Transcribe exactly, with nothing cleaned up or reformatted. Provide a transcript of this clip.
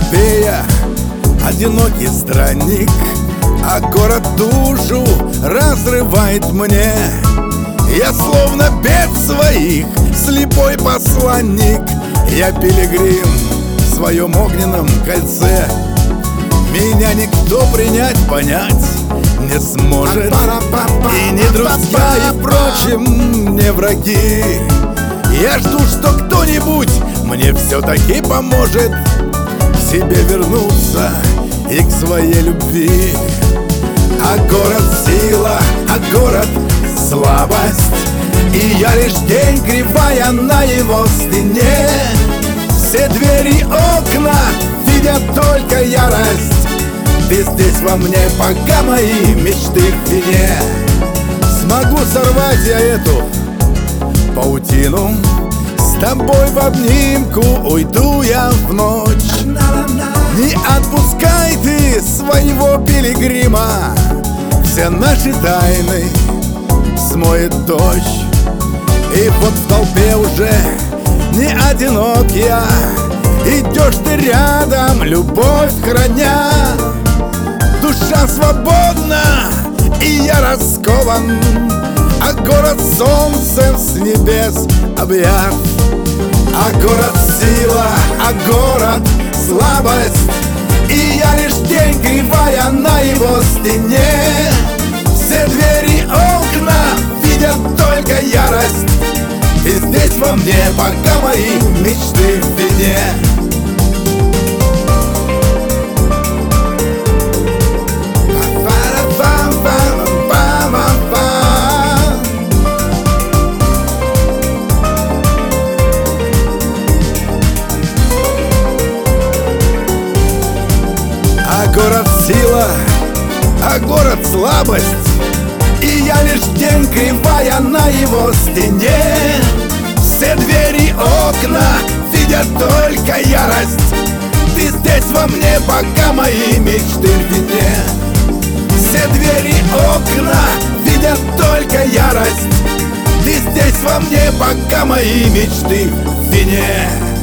Толпе я одинокий странник, а город душу разрывает мне. Я словно бед своих слепой посланник, я пилигрим в своем огненном кольце. Меня никто принять, понять не сможет, и не друзья, и, впрочем, не враги. Я жду, что кто-нибудь мне все-таки поможет к себе вернуться и к своей любви. А город сила, а город слабость, и я лишь тень кривая на его стене. Все двери, окна видят только ярость. Ты здесь во мне, пока мои мечты в вине. Смогу сорвать я эту паутину, с тобой в обнимку уйду я в ночь. Не отпускай ты своего пилигрима, все наши тайны смоет дождь. И вот в толпе уже не одинок я, идешь ты рядом, любовь храня. Душа свободна, и я раскован, а город солнцем с небес объят. А город сила, а город слабость, и я лишь тень кривая на его стене. Все двери, окна видят только ярость. И здесь во мне, пока мои мечты в вине. А город сила, а город слабость, и я лишь тень кривая на его стене. Все двери, окна видят только ярость. Ты здесь во мне, пока мои мечты в вине. Все двери, окна видят только ярость. Ты здесь во мне, пока мои мечты в вине.